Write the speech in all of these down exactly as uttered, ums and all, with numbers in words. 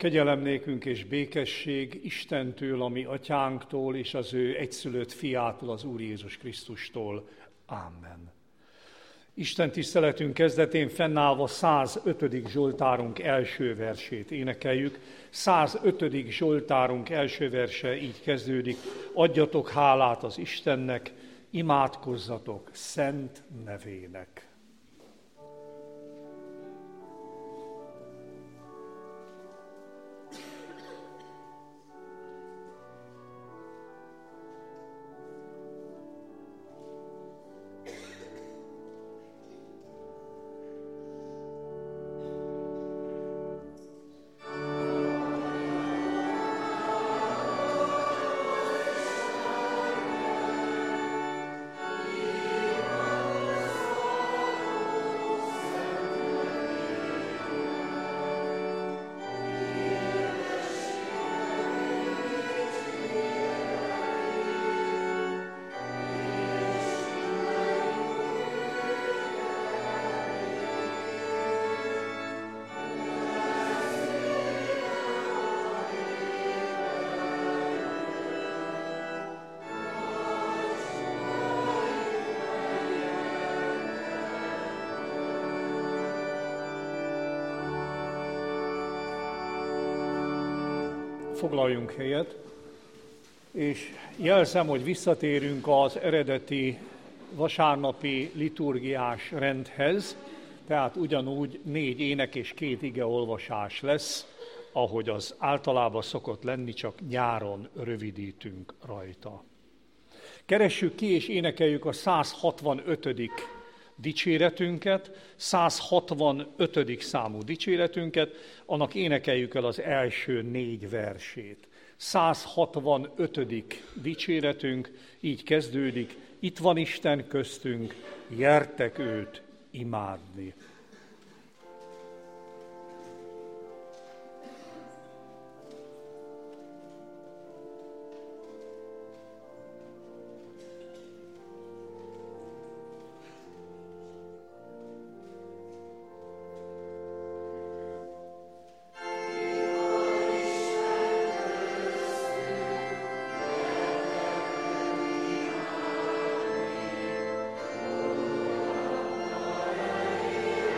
Kegyelem nékünk és békesség Istentől, a mi atyánktól, és az ő egyszülött fiától, az Úr Jézus Krisztustól. Amen. Isten tiszteletünk kezdetén fennállva százötödik Zsoltárunk első versét énekeljük. százötödik Zsoltárunk első verse így kezdődik: adjatok hálát az Istennek, imádkozzatok szent nevének. Foglaljunk helyet, és jelzem, hogy visszatérünk az eredeti vasárnapi liturgiás rendhez, tehát ugyanúgy négy ének és két igeolvasás lesz, ahogy az általában szokott lenni, csak nyáron rövidítünk rajta. Keressük ki és énekeljük a száz hatvanötödik dicséretünket, száz hatvanötödik számú dicséretünket, annak énekeljük el az első négy versét. száz hatvanötödik dicséretünk így kezdődik: itt van Isten köztünk, gyertek őt imádni. Amen.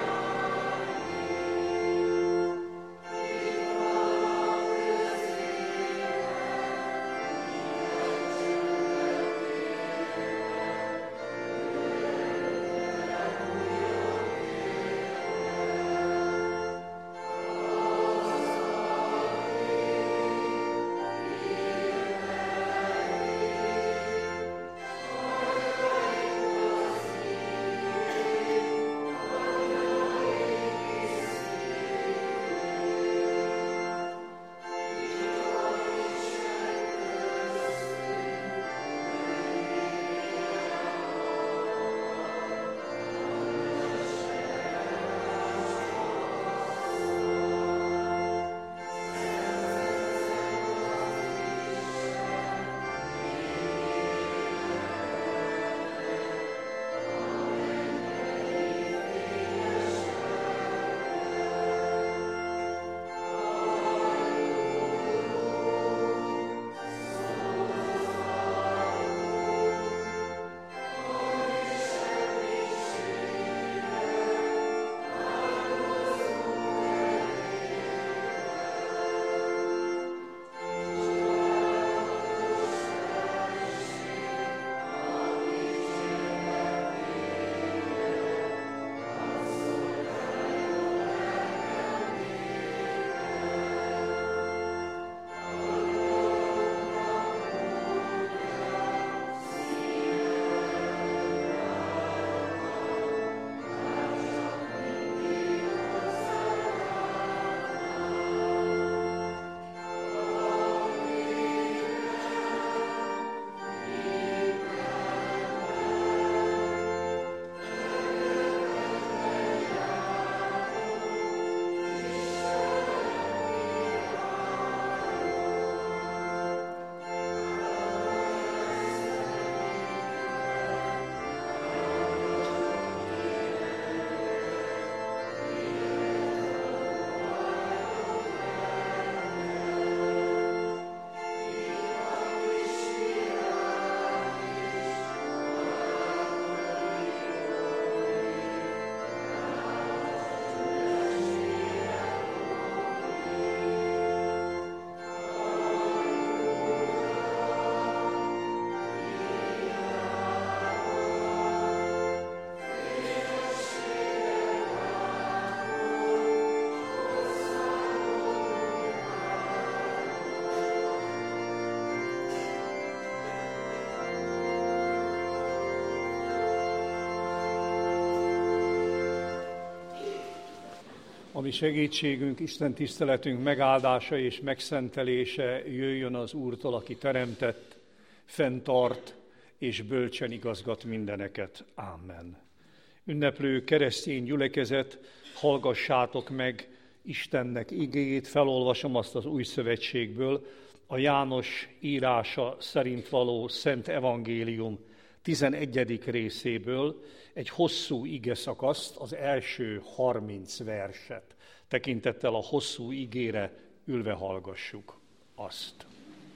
mi segítségünk, Isten tiszteletünk megáldása és megszentelése jöjjön az Úrtól, aki teremtett, fenntart és bölcsen igazgat mindeneket. Amen. Ünneplő keresztény gyülekezet, hallgassátok meg Istennek igéjét, felolvasom azt az Új Szövetségből, a János írása szerint való Szent Evangélium tizenegyedik részéből egy hosszú igeszakaszt, az első harminc verset. Tekintettel a hosszú igére ülve hallgassuk azt.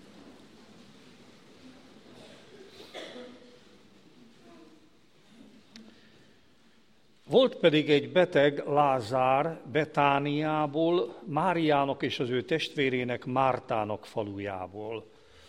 Volt pedig egy beteg Lázár Betániából, Máriának és az ő testvérének Mártának falujából.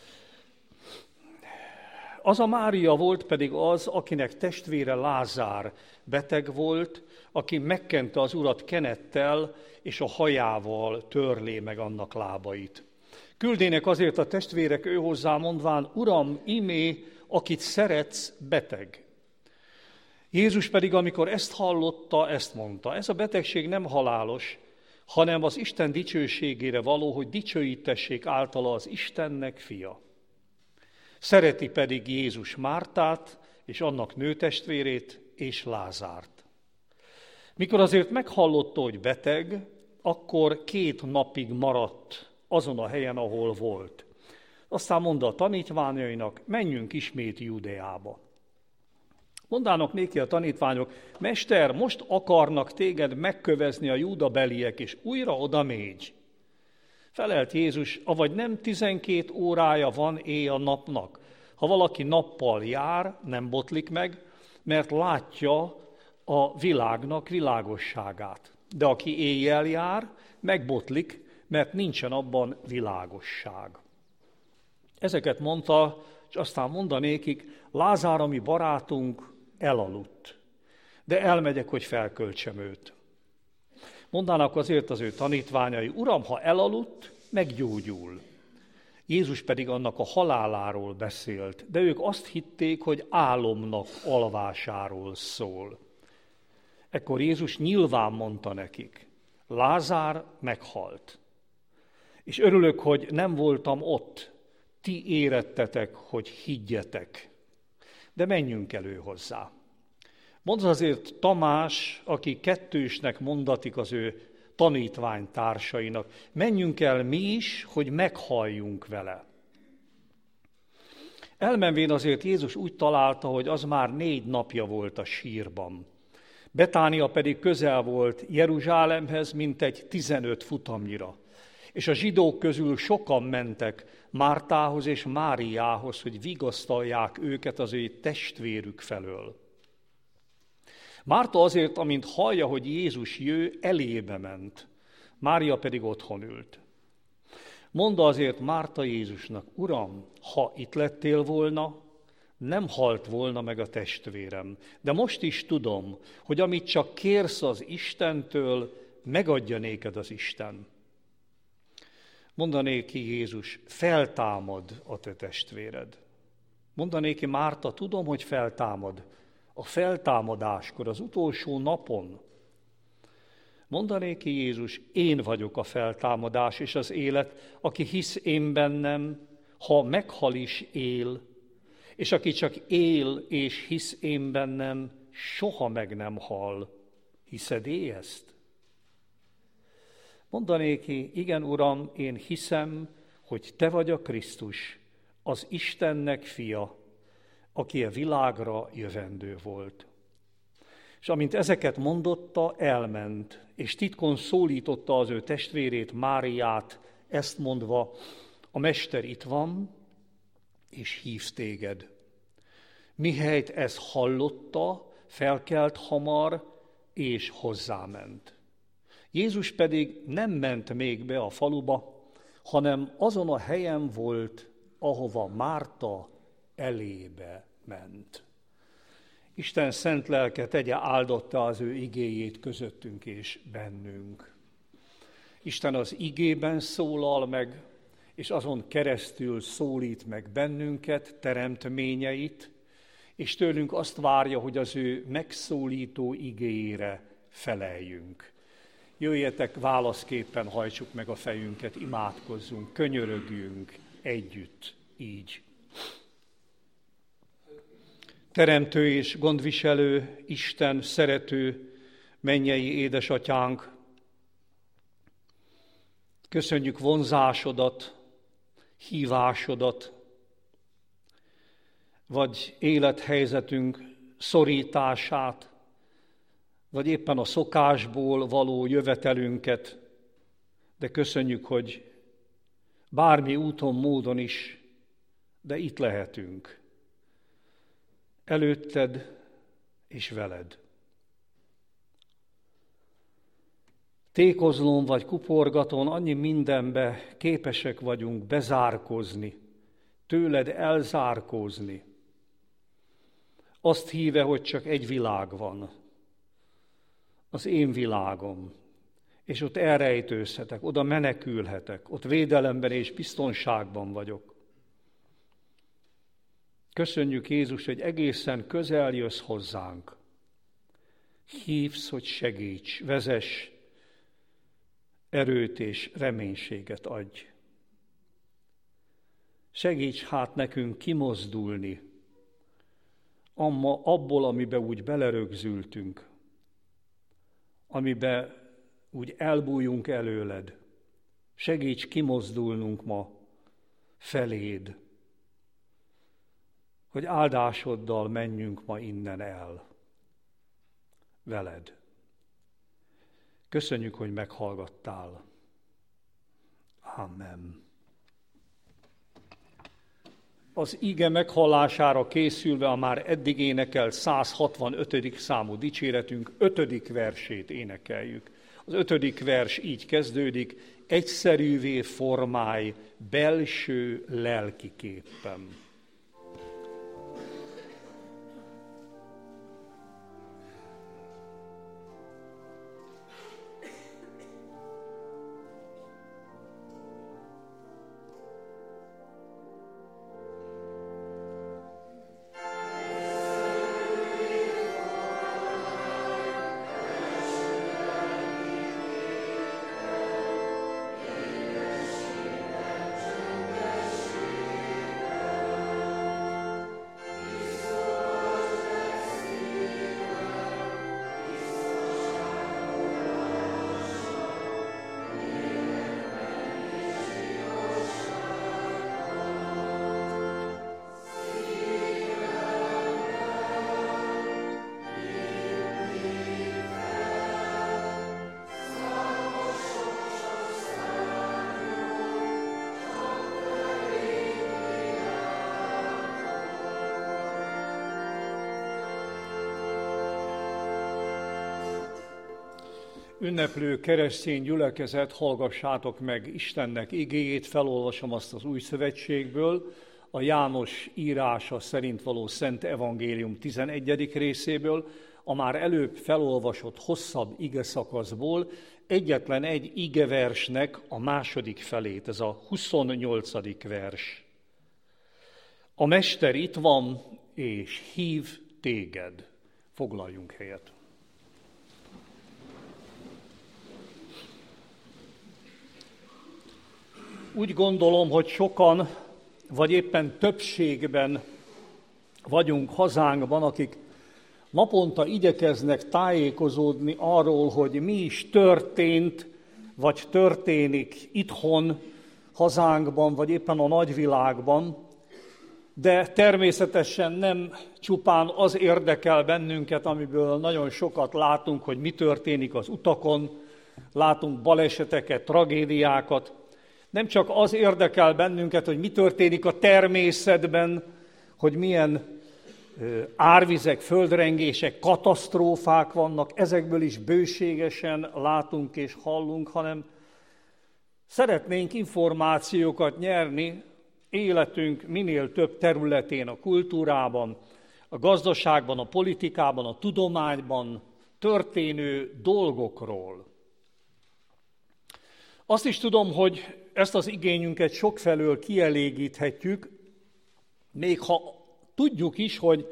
Az a Mária volt pedig az, akinek testvére Lázár beteg volt, aki megkente az Urat kenettel, és a hajával törlé meg annak lábait. Küldének azért a testvérek ő hozzá mondván, Uram, imé, akit szeretsz, beteg. Jézus pedig, amikor ezt hallotta, ezt mondta. Ez a betegség nem halálos, hanem az Isten dicsőségére való, hogy dicsőítessék általa az Istennek fia. Szereti pedig Jézus Mártát, és annak nőtestvérét, és Lázárt. Mikor azért meghallotta, hogy beteg, akkor két napig maradt azon a helyen, ahol volt. Aztán mondta a tanítványainak, menjünk ismét Judeába. Mondának néki a tanítványok, Mester, most akarnak téged megkövezni a júdabeliek, és újra oda mégy. Felelt Jézus, avagy nem tizenkét órája van éj a napnak. Ha valaki nappal jár, nem botlik meg, mert látja a világnak világosságát. De aki éjjel jár, megbotlik, mert nincsen abban világosság. Ezeket mondta, és aztán mondanékik, Lázár, a mi barátunk, elaludt, de elmegyek, hogy felköltsem őt. Mondának azért az ő tanítványai, Uram, ha elaludt, meggyógyul. Jézus pedig annak a haláláról beszélt, de ők azt hitték, hogy álomnak alvásáról szól. Ekkor Jézus nyilván mondta nekik, Lázár meghalt, és örülök, hogy nem voltam ott, ti érettetek, hogy higgyetek. De menjünk elő hozzá. Mondta azért Tamás, aki kettősnek mondatik az ő tanítványtársainak, menjünk el mi is, hogy meghalljunk vele. Elmenvén azért Jézus úgy találta, hogy az már négy napja volt a sírban. Betánia pedig közel volt Jeruzsálemhez, mintegy tizenöt futamnyira. És a zsidók közül sokan mentek Mártához és Máriához, hogy vigasztalják őket az ő testvérük felől. Márta azért, amint hallja, hogy Jézus jő, elébe ment, Mária pedig otthon ült. Mondta azért Márta Jézusnak, Uram, ha itt lettél volna, nem halt volna meg a testvérem, de most is tudom, hogy amit csak kérsz az Istentől, megadja néked az Isten. Mondanéki Jézus, feltámad a te testvéred. Mondanéki Márta, tudom, hogy feltámad. A feltámadáskor, az utolsó napon. Mondanéki Jézus, én vagyok a feltámadás és az élet, aki hisz én bennem, ha meghal is él, és aki csak él és hisz én bennem, soha meg nem hal. Hiszed-é ezt? Mondanéki, igen, Uram, én hiszem, hogy te vagy a Krisztus, az Istennek fia, aki a világra jövendő volt. És amint ezeket mondotta, elment, és titkon szólította az ő testvérét, Máriát, ezt mondva, a Mester itt van, és hív téged. Mihelyt ezt hallotta, felkelt hamar, és hozzáment. Jézus pedig nem ment még be a faluba, hanem azon a helyen volt, ahova Márta elébe ment. Isten szent lelke tegye áldotta az ő igéjét közöttünk és bennünk. Isten az igében szólal meg, és azon keresztül szólít meg bennünket, teremtményeit, és tőlünk azt várja, hogy az ő megszólító igéjére feleljünk. jöjjetek, válaszképpen hajtsuk meg a fejünket, imádkozzunk, könyörögjünk együtt, így. Teremtő és gondviselő, Isten, szerető, mennyei édesatyánk, köszönjük vonzásodat, hívásodat, vagy élethelyzetünk szorítását, vagy éppen a szokásból való jövetelünket, de köszönjük, hogy bármi úton, módon is, de itt lehetünk. Előtted és veled. Tékozlón vagy kuporgaton annyi mindenbe képesek vagyunk bezárkózni, tőled elzárkózni. Azt híve, hogy csak egy világ van, az én világom, és ott elrejtőzhetek, oda menekülhetek, ott védelemben és biztonságban vagyok. Köszönjük, Jézus, hogy egészen közel jössz hozzánk. Hívsz, hogy segíts, vezess, erőt és reménységet adj. Segíts hát nekünk kimozdulni abból, amiben úgy belerögzültünk, amiben úgy elbújunk előled. Segíts kimozdulnunk ma feléd, hogy áldásoddal menjünk ma innen el veled. Köszönjük, hogy meghallgattál. Amen. Az ige meghallására készülve a már eddig énekelt száz hatvanötödik számú dicséretünk ötödik versét énekeljük. Az ötödik vers így kezdődik: egyszerűvé formálj belső lelkiképpen. Ünneplő keresztény gyülekezet, hallgassátok meg Istennek igéjét, felolvasom azt az Új Szövetségből, a János írása szerint való Szent Evangélium tizenegyedik részéből, a már előbb felolvasott hosszabb igeszakaszból egyetlen egy igeversnek a második felét, ez a huszonnyolcadik vers. A Mester itt van, és hív téged. Foglaljunk helyet. Úgy gondolom, hogy sokan, vagy éppen többségben vagyunk hazánkban, akik naponta igyekeznek tájékozódni arról, hogy mi is történt, vagy történik itthon, hazánkban, vagy éppen a nagyvilágban, de természetesen nem csupán az érdekel bennünket, amiből nagyon sokat látunk, hogy mi történik az utakon, látunk baleseteket, tragédiákat. Nem csak az érdekel bennünket, hogy mi történik a természetben, hogy milyen árvizek, földrengések, katasztrófák vannak, ezekből is bőségesen látunk és hallunk, hanem szeretnénk információkat nyerni életünk minél több területén, a kultúrában, a gazdaságban, a politikában, a tudományban történő dolgokról. Azt is tudom, hogy ezt az igényünket sokfelől kielégíthetjük, még ha tudjuk is, hogy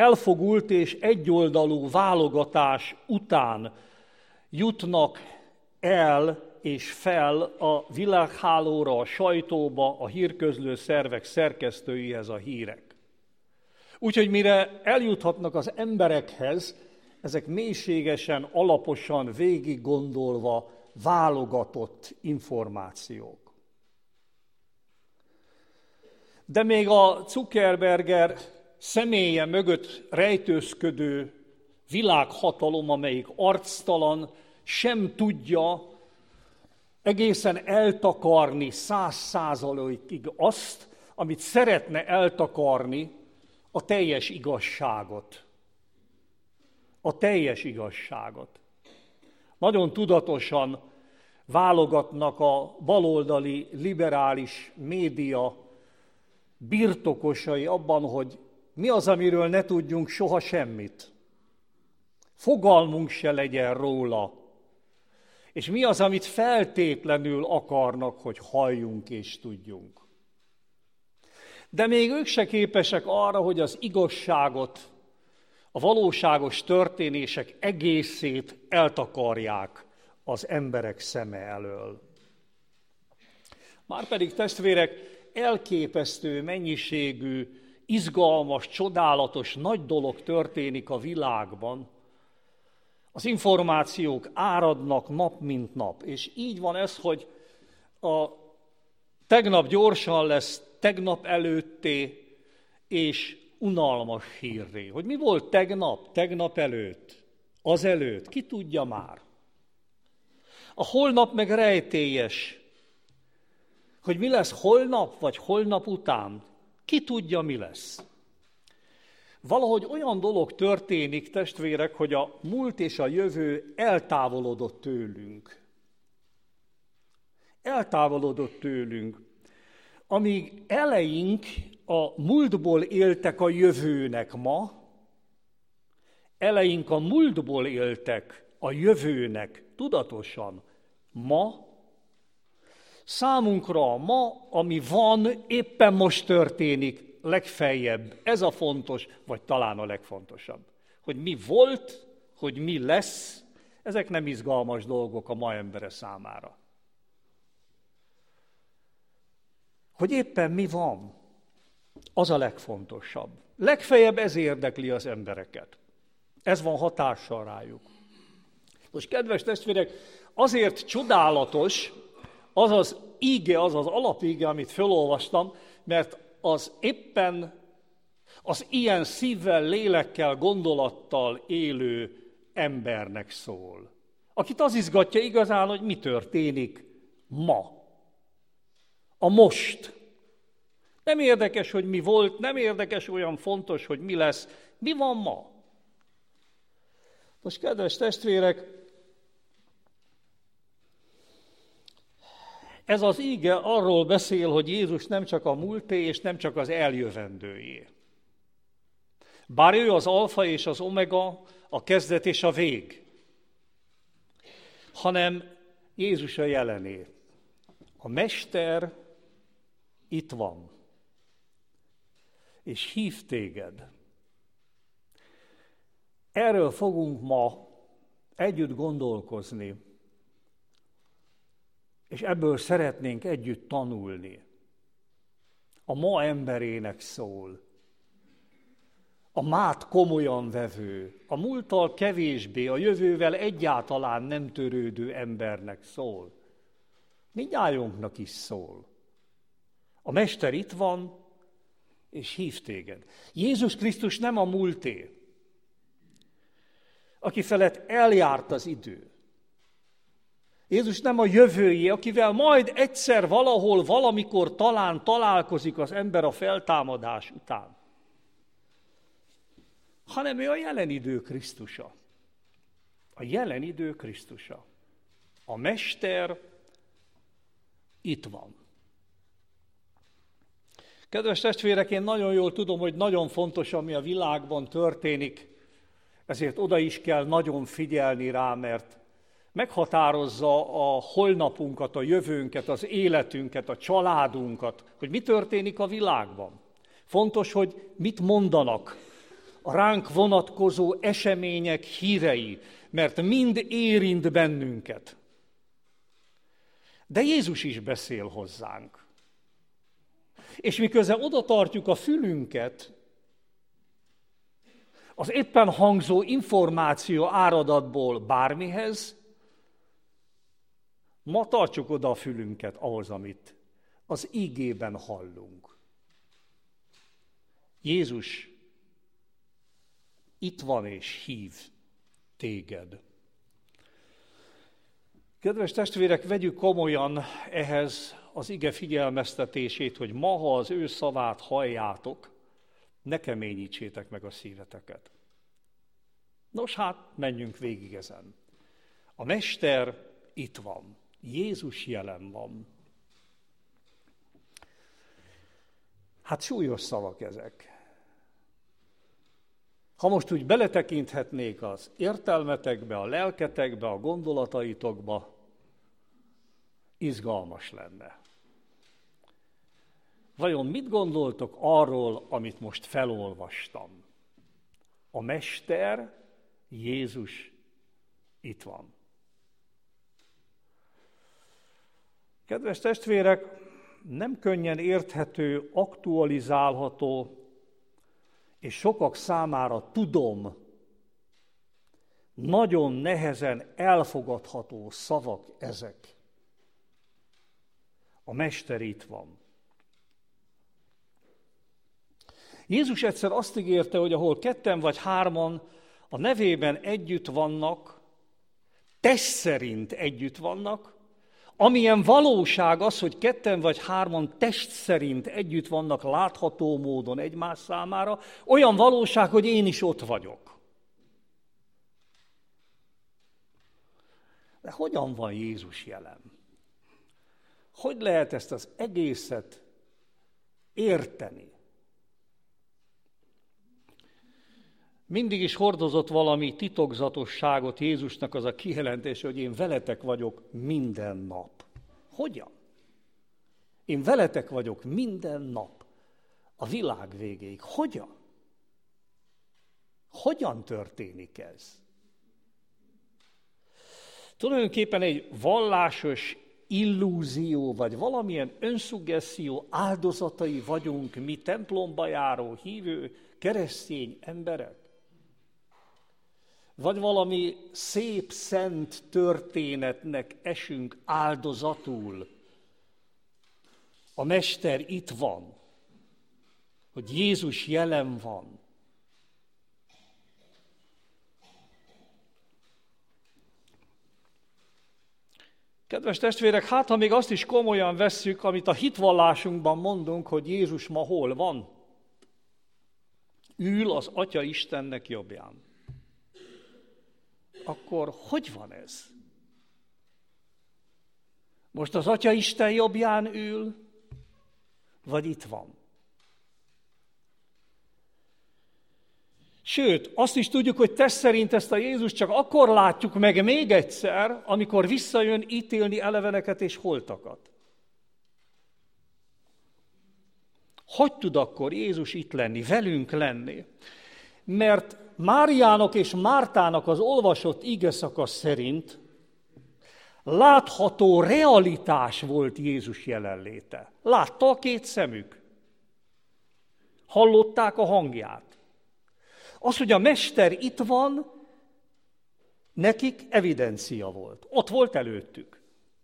elfogult és egyoldalú válogatás után jutnak el és fel a világhálóra, a sajtóba, a hírközlő szervek szerkesztőihez a hírek. Úgyhogy mire eljuthatnak az emberekhez, ezek mélységesen, alaposan, végig gondolva válogatott információk. De még a Zuckerberger személye mögött rejtőzködő világhatalom, amelyik arctalan, sem tudja egészen eltakarni száz százalékig azt, amit szeretne eltakarni, a teljes igazságot. A teljes igazságot. Nagyon tudatosan válogatnak a baloldali liberális média birtokosai abban, hogy mi az, amiről ne tudjunk soha semmit. Fogalmunk se legyen róla. És mi az, amit feltétlenül akarnak, hogy halljunk és tudjunk. De még ők se képesek arra, hogy az igazságot, a valóságos történések egészét eltakarják az emberek szeme elől. Márpedig, testvérek, elképesztő mennyiségű, izgalmas, csodálatos, nagy dolog történik a világban. Az információk áradnak nap mint nap, és így van ez, hogy a tegnap gyorsan lesz tegnap előtté, és unalmas hírré. Hogy mi volt tegnap, tegnap előtt, azelőtt, ki tudja már. A holnap meg rejtélyes. Hogy mi lesz holnap, vagy holnap után, ki tudja, mi lesz. Valahogy olyan dolog történik, testvérek, hogy a múlt és a jövő eltávolodott tőlünk. Eltávolodott tőlünk. Amíg eleink a múltból éltek a jövőnek ma, eleink a múltból éltek a jövőnek tudatosan ma, számunkra ma, ami van, éppen most történik, legfeljebb. Ez a fontos, vagy talán a legfontosabb. Hogy mi volt, hogy mi lesz, ezek nem izgalmas dolgok a ma embere számára. Hogy éppen mi van, az a legfontosabb. Legfeljebb ez érdekli az embereket. Ez van hatással rájuk. Most, kedves testvérek, azért csodálatos az az íge, az az alapíge, amit felolvastam, mert az éppen az ilyen szívvel, lélekkel, gondolattal élő embernek szól. Akit az izgatja igazán, hogy mi történik ma. A most. Nem érdekes, hogy mi volt, nem érdekes, olyan fontos, hogy mi lesz. Mi van ma? Most, kedves testvérek, ez az íge arról beszél, hogy Jézus nem csak a múlté, és nem csak az eljövendőjé. Bár ő az alfa és az omega, a kezdet és a vég, hanem Jézus a jelené. A Mester itt van, és hív téged. Erről fogunk ma együtt gondolkozni, és ebből szeretnénk együtt tanulni. A ma emberének szól. A mát komolyan vevő, a múlttal kevésbé, a jövővel egyáltalán nem törődő embernek szól. Mindnyájunknak is szól. A Mester itt van, és hív téged. Jézus Krisztus nem a múlté, aki felett eljárt az idő. Jézus nem a jövőjé, akivel majd egyszer valahol, valamikor talán találkozik az ember a feltámadás után, hanem ő a jelen idő Krisztusa. A jelen idő Krisztusa. A Mester itt van. Kedves testvérek, én nagyon jól tudom, hogy nagyon fontos, ami a világban történik, ezért oda is kell nagyon figyelni rá, mert meghatározza a holnapunkat, a jövőnket, az életünket, a családunkat, hogy mi történik a világban. Fontos, hogy mit mondanak a ránk vonatkozó események hírei, mert mind érint bennünket. De Jézus is beszél hozzánk. És miközben oda tartjuk a fülünket az éppen hangzó információ áradatból bármihez, ma tartsuk oda a fülünket ahhoz, amit az ígében hallunk. Jézus itt van és hív téged. Kedves testvérek, vegyük komolyan ehhez az ige figyelmeztetését, hogy ma, ha az ő szavát halljátok, ne keményítsétek meg a szíveteket. Nos hát, menjünk végig ezen. A Mester itt van. Jézus jelen van. Hát súlyos szavak ezek. Ha most úgy beletekinthetnék az értelmetekbe, a lelketekbe, a gondolataitokba, izgalmas lenne. Vajon mit gondoltok arról, amit most felolvastam? A Mester, Jézus itt van. Kedves testvérek, nem könnyen érthető, aktualizálható, és sokak számára tudom, nagyon nehezen elfogadható szavak ezek. A Mester itt van. Jézus egyszer azt ígérte, hogy ahol ketten vagy hárman a nevében együtt vannak, test szerint együtt vannak, amilyen valóság az, hogy ketten vagy hárman test szerint együtt vannak látható módon egymás számára, olyan valóság, hogy én is ott vagyok. De hogyan van Jézus jelen? Hogy lehet ezt az egészet érteni? Mindig is hordozott valami titokzatosságot Jézusnak az a kijelentése, hogy én veletek vagyok minden nap. Hogyan? Én veletek vagyok minden nap, a világ végéig. Hogyan? Hogyan történik ez? Tulajdonképpen egy vallásos illúzió, vagy valamilyen önszuggeszió áldozatai vagyunk mi templomba járó, hívő, keresztény emberek? Vagy valami szép, szent történetnek esünk áldozatul? A Mester itt van, hogy Jézus jelen van. Kedves testvérek, hát ha még azt is komolyan vesszük, amit a hitvallásunkban mondunk, hogy Jézus ma hol van? Ül az Atya Istennek jobbján. Akkor hogy van ez? Most az Atya Isten jobbján ül, vagy itt van? Sőt, azt is tudjuk, hogy test szerint ezt a Jézus csak akkor látjuk meg még egyszer, amikor visszajön ítélni eleveneket és holtakat. Hogy tud akkor Jézus itt lenni, velünk lenni? Mert Máriának és Mártának az olvasott igeszakasz szerint látható realitás volt Jézus jelenléte. Látta a két szemük. Hallották a hangját. Az, hogy a Mester itt van, nekik evidencia volt. Ott volt előttük.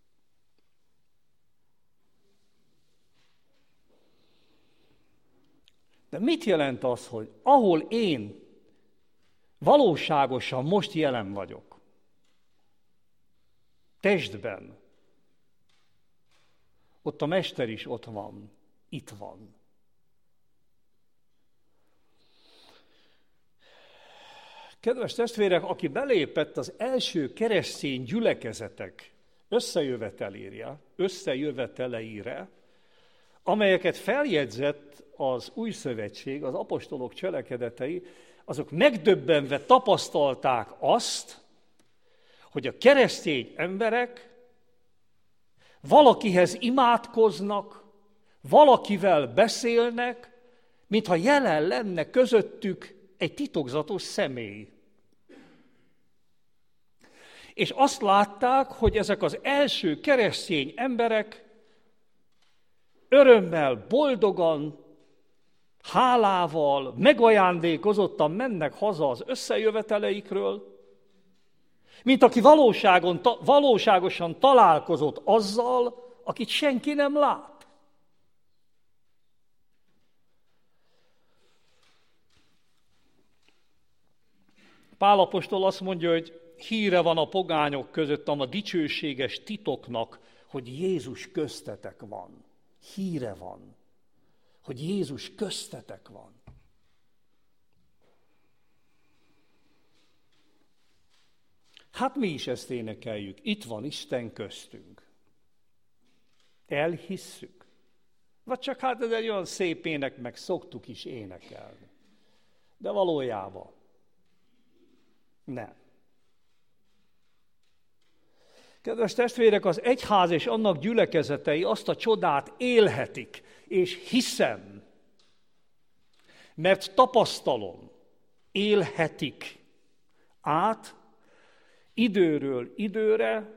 De mit jelent az, hogy ahol én valóságosan most jelen vagyok, testben, ott a Mester is ott van, itt van. Kedves testvérek, aki belépett az első keresztény gyülekezetek összejövetelére, összejöveteleire, amelyeket feljegyzett az Új Szövetség, az apostolok cselekedetei, azok megdöbbenve tapasztalták azt, hogy a keresztény emberek valakihez imádkoznak, valakivel beszélnek, mintha jelen lenne közöttük egy titokzatos személy. És azt látták, hogy ezek az első keresztény emberek örömmel, boldogan, hálával, megajándékozottan mennek haza az összejöveteleikről, mint aki valóságon, ta, valóságosan találkozott azzal, akit senki nem lát. Pál apostol azt mondja, hogy híre van a pogányok között a dicsőséges titoknak, hogy Jézus köztetek van. Híre van, hogy Jézus köztetek van. Hát mi is ezt énekeljük. Itt van Isten köztünk. Elhisszük. Vagy csak hát ez egy olyan szép ének, meg szoktuk is énekelni. De valójában nem. Kedves testvérek, az egyház és annak gyülekezetei azt a csodát élhetik, és hiszem, mert tapasztalom, élhetik át időről időre,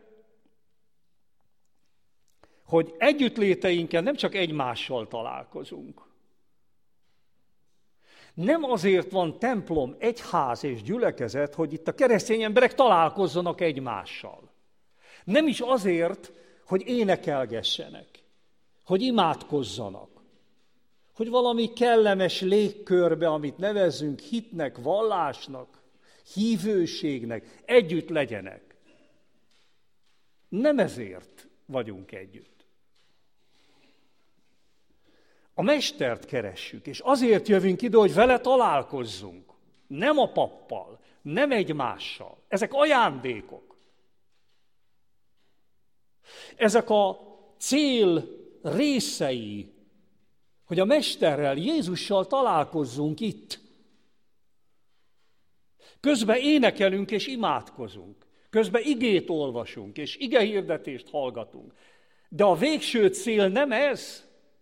hogy együttléteinken nem csak egymással találkozunk. Nem azért van templom, egyház és gyülekezet, hogy itt a keresztény emberek találkozzanak egymással. Nem is azért, hogy énekelgessenek, hogy imádkozzanak, hogy valami kellemes légkörbe, amit nevezzünk hitnek, vallásnak, hívőségnek, együtt legyenek. Nem ezért vagyunk együtt. A Mestert keressük, és azért jövünk ide, hogy vele találkozzunk. Nem a pappal, nem egymással. Ezek ajándékok. Ezek a cél részei, hogy a Mesterrel, Jézussal találkozzunk itt. Közben énekelünk és imádkozunk. Közben igét olvasunk és igehirdetést hallgatunk. De a végső cél nem ez,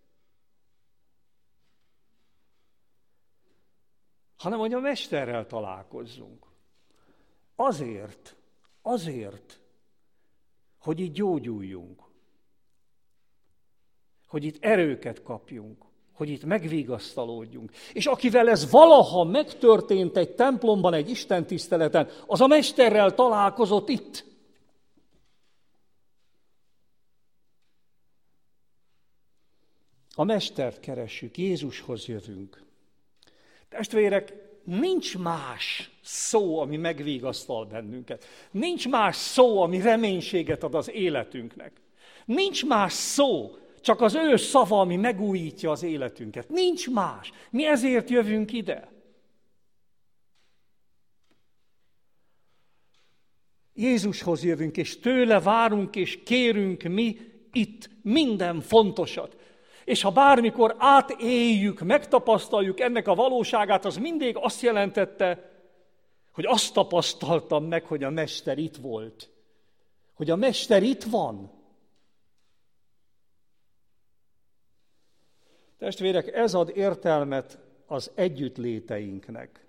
hanem hogy a Mesterrel találkozzunk. Azért, azért, hogy itt gyógyuljunk, hogy itt erőket kapjunk, hogy itt megvigasztalódjunk. És akivel ez valaha megtörtént egy templomban, egy istentiszteleten, az a Mesterrel találkozott itt. A Mestert keressük, Jézushoz jövünk. Testvérek, nincs más szó, ami megvigasztal bennünket. Nincs más szó, ami reménységet ad az életünknek. Nincs más szó, csak az ő szava, ami megújítja az életünket. Nincs más. Mi ezért jövünk ide. Jézushoz jövünk, és tőle várunk, és kérünk mi itt minden fontosat. És ha bármikor átéljük, megtapasztaljuk ennek a valóságát, az mindig azt jelentette, hogy azt tapasztaltam meg, hogy a Mester itt volt. Hogy a Mester itt van. Testvérek, ez ad értelmet az együttléteinknek.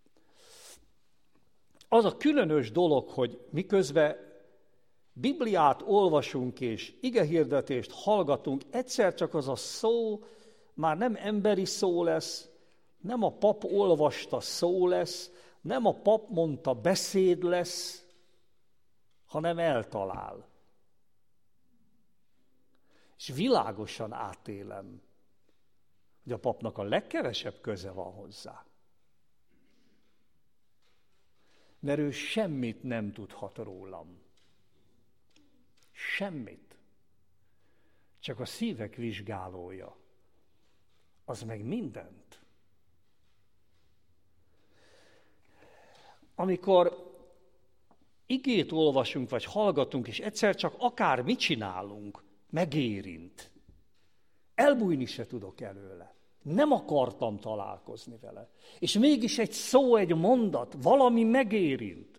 Az a különös dolog, hogy miközben Bibliát olvasunk és igehirdetést hallgatunk, egyszer csak az a szó már nem emberi szó lesz, nem a pap olvasta szó lesz, nem a pap mondta beszéd lesz, hanem eltalál. És világosan átélem, hogy a papnak a legkevesebb köze van hozzá. Mert ő semmit nem tudhat rólam. Semmit. Csak a szívek vizsgálója. Az meg mindent. Amikor igét olvasunk, vagy hallgatunk, és egyszer csak akár mit csinálunk, megérint. Elbújni se tudok előle. Nem akartam találkozni vele. És mégis egy szó, egy mondat, valami megérint.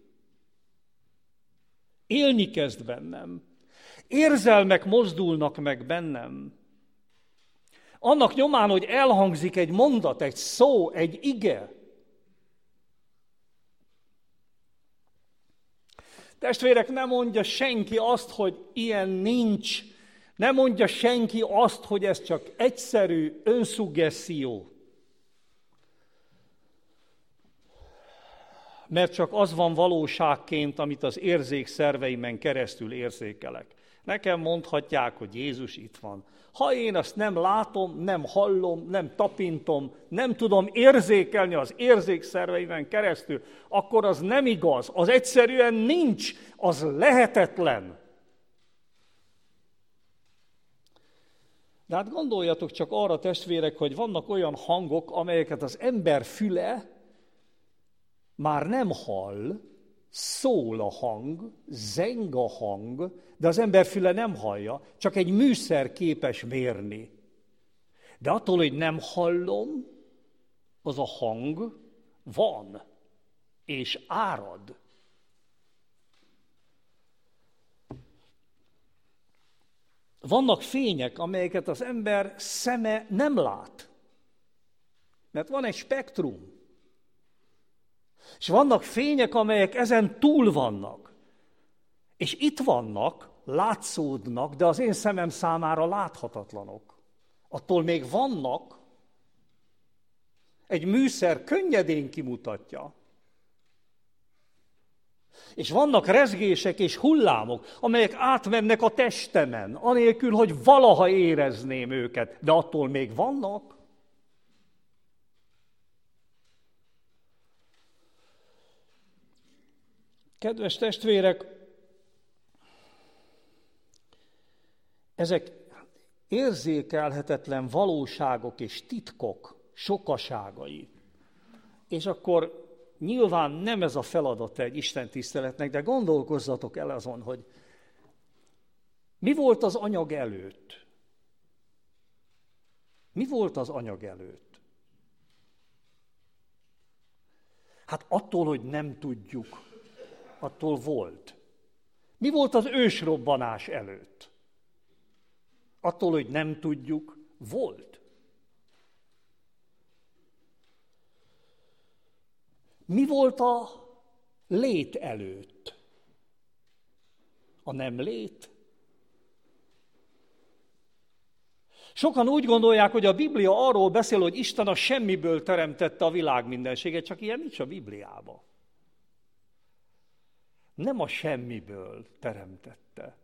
Élni kezd bennem. Érzelmek mozdulnak meg bennem. Annak nyomán, hogy elhangzik egy mondat, egy szó, egy ige. Testvérek, nem mondja senki azt, hogy ilyen nincs. Nem mondja senki azt, hogy ez csak egyszerű önszuggeszió. Mert csak az van valóságként, amit az érzékszerveimen keresztül érzékelek. Nekem mondhatják, hogy Jézus itt van. Ha én azt nem látom, nem hallom, nem tapintom, nem tudom érzékelni az érzékszerveimen keresztül, akkor az nem igaz, az egyszerűen nincs, az lehetetlen. De hát gondoljatok csak arra, testvérek, hogy vannak olyan hangok, amelyeket az ember füle már nem hall, szól a hang, zeng a hang, de az ember füle nem hallja, csak egy műszer képes mérni. De attól, hogy nem hallom, az a hang van, és árad. Vannak fények, amelyeket az ember szeme nem lát, mert van egy spektrum. És vannak fények, amelyek ezen túl vannak. És itt vannak, látszódnak, de az én szemem számára láthatatlanok. Attól még vannak, egy műszer könnyedén kimutatja. És vannak rezgések és hullámok, amelyek átmennek a testemen, anélkül, hogy valaha érezném őket, de attól még vannak. Kedves testvérek, ezek érzékelhetetlen valóságok és titkok sokaságai. És akkor nyilván nem ez a feladata egy istentiszteletnek, de gondolkozzatok el azon, hogy mi volt az anyag előtt? Mi volt az anyag előtt? Hát attól, hogy nem tudjuk, attól volt. Mi volt az ősrobbanás előtt? Attól, hogy nem tudjuk, volt. Mi volt a lét előtt? A nem lét? Sokan úgy gondolják, hogy a Biblia arról beszél, hogy Isten a semmiből teremtette a világ mindenséget, csak ilyen nincs a Bibliában. Nem a semmiből teremtette.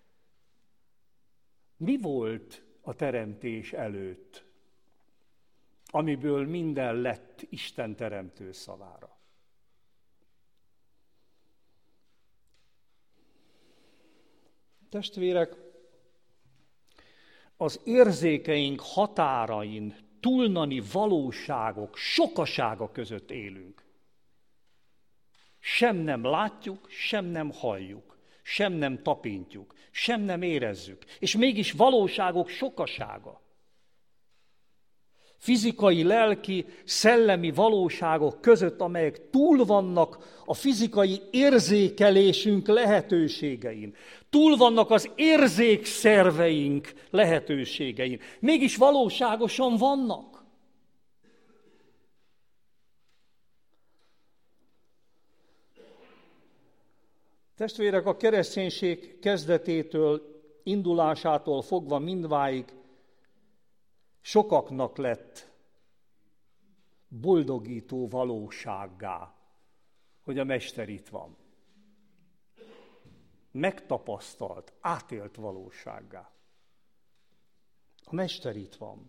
Mi volt a teremtés előtt, amiből minden lett Isten teremtő szavára? Testvérek, az érzékeink határain túlnani valóságok sokasága között élünk. Sem nem látjuk, sem nem halljuk, sem nem tapintjuk, sem nem érezzük, és mégis valóságok sokasága. Fizikai, lelki, szellemi valóságok között, amelyek túl vannak a fizikai érzékelésünk lehetőségein, túl vannak az érzékszerveink lehetőségein, mégis valóságosan vannak. Testvérek, a kereszténység kezdetétől, indulásától fogva mindváig sokaknak lett boldogító valósággá, hogy a Mester itt van. Megtapasztalt, átélt valósággá. A Mester itt van.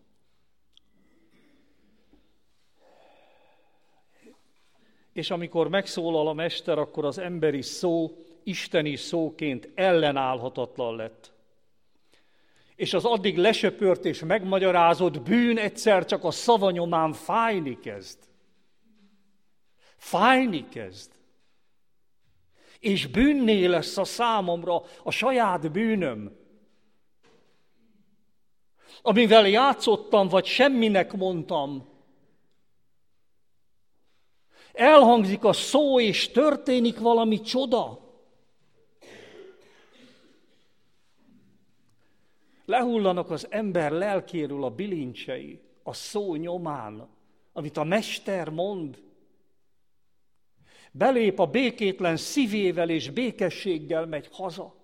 És amikor megszólal a Mester, akkor az emberi szó isteni szóként ellenállhatatlan lett. És az addig lesöpört és megmagyarázott bűn egyszer csak a szava nyomán fájni kezd. Fájni kezd. És bűnné lesz a számomra a saját bűnöm, amivel játszottam, vagy semminek mondtam. Elhangzik a szó, és történik valami csoda. Lehullanak az ember lelkéről a bilincsei, a szó nyomán, amit a Mester mond. Belép a békétlen szívével és békességgel megy haza.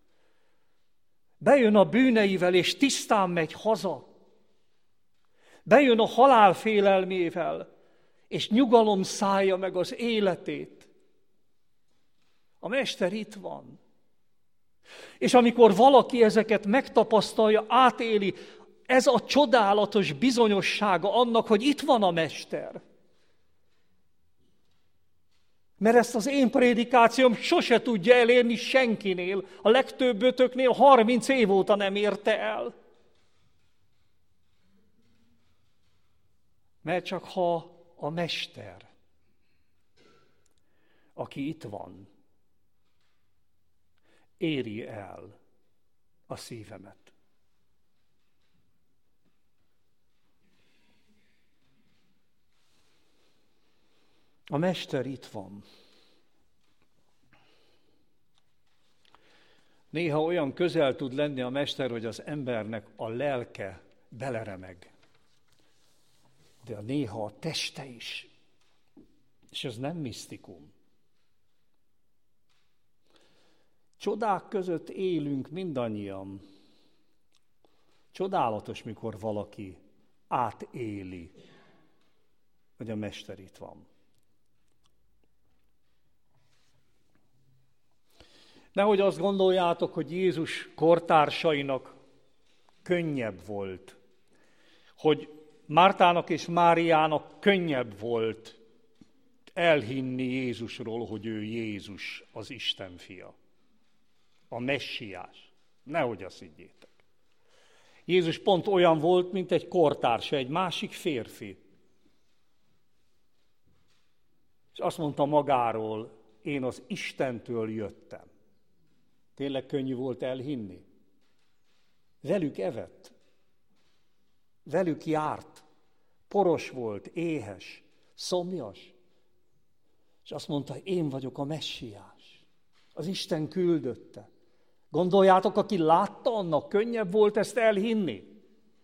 Bejön a bűneivel és tisztán megy haza. Bejön a halál félelmével, és nyugalom szállja meg az életét. A Mester itt van. És amikor valaki ezeket megtapasztalja, átéli, ez a csodálatos bizonyossága annak, hogy itt van a Mester. Mert ezt az én prédikációm sose tudja elérni senkinél, a legtöbbötöknél harminc év óta nem érte el. Mert csak ha a Mester, aki itt van, éri el a szívemet. A Mester itt van. Néha olyan közel tud lenni a Mester, hogy az embernek a lelke beleremeg. De néha a teste is. És ez nem misztikum. Csodák között élünk mindannyian. Csodálatos, mikor valaki átéli, hogy a Mester itt van. Nehogy azt gondoljátok, hogy Jézus kortársainak könnyebb volt, hogy Mártának és Máriának könnyebb volt elhinni Jézusról, hogy ő Jézus, az Isten fia, a messiás. Nehogy azt higgyétek. Jézus pont olyan volt, mint egy kortársa, egy másik férfi. És azt mondta magáról, én az Istentől jöttem. Tényleg könnyű volt elhinni? Velük evett, velük járt, poros volt, éhes, szomjas. És azt mondta, én vagyok a messiás. Az Isten küldötte. Gondoljátok, aki látta, annak könnyebb volt ezt elhinni?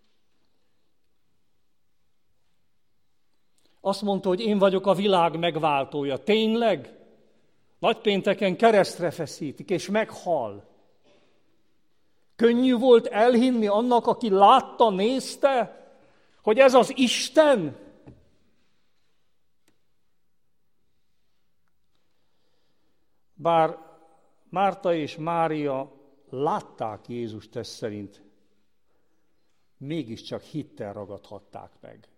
Azt mondta, hogy én vagyok a világ megváltója. Tényleg? Nagypénteken keresztre feszítik, és meghal. Könnyű volt elhinni annak, aki látta, nézte, hogy ez az Isten? Bár Márta és Mária látták Jézust test szerint, mégiscsak hittel ragadhatták meg.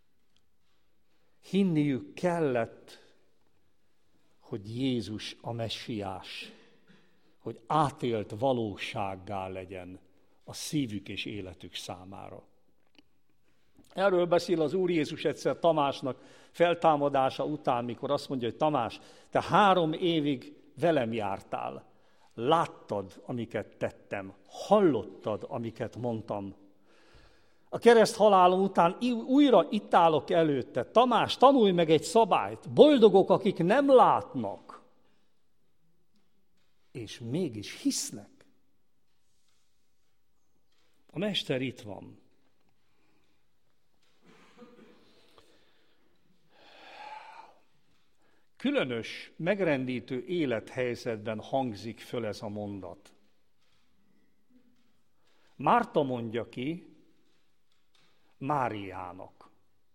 Hinniük kellett, hogy Jézus a messiás, hogy átélt valósággá legyen a szívük és életük számára. Erről beszél az Úr Jézus egyszer Tamásnak feltámadása után, mikor azt mondja, hogy Tamás, te három évig velem jártál, láttad, amiket tettem, hallottad, amiket mondtam. A kereszt halálom után újra itt állok előtte. Tamás, tanulj meg egy szabályt. Boldogok, akik nem látnak, és mégis hisznek. A Mester itt van. Különös, megrendítő élethelyzetben hangzik föl ez a mondat. Márta mondja ki Máriának.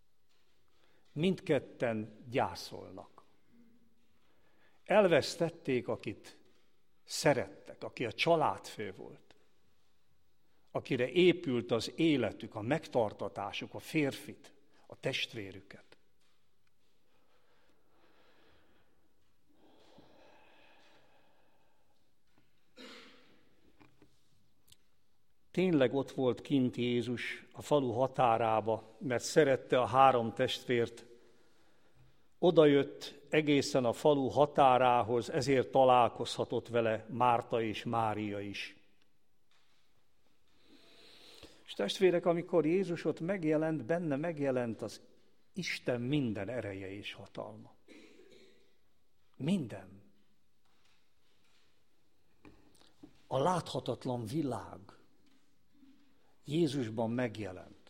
Mindketten gyászolnak. Elvesztették, akit szerettek, aki a családfő volt, akire épült az életük, a megtartatásuk, a férfit, a testvérüket. Tényleg ott volt kint Jézus a falu határába, mert szerette a három testvért. Oda jött egészen a falu határához, ezért találkozhatott vele Márta és Mária is. És testvérek, amikor Jézus ott megjelent, benne megjelent az Isten minden ereje és hatalma. Minden. A láthatatlan világ Jézusban megjelent.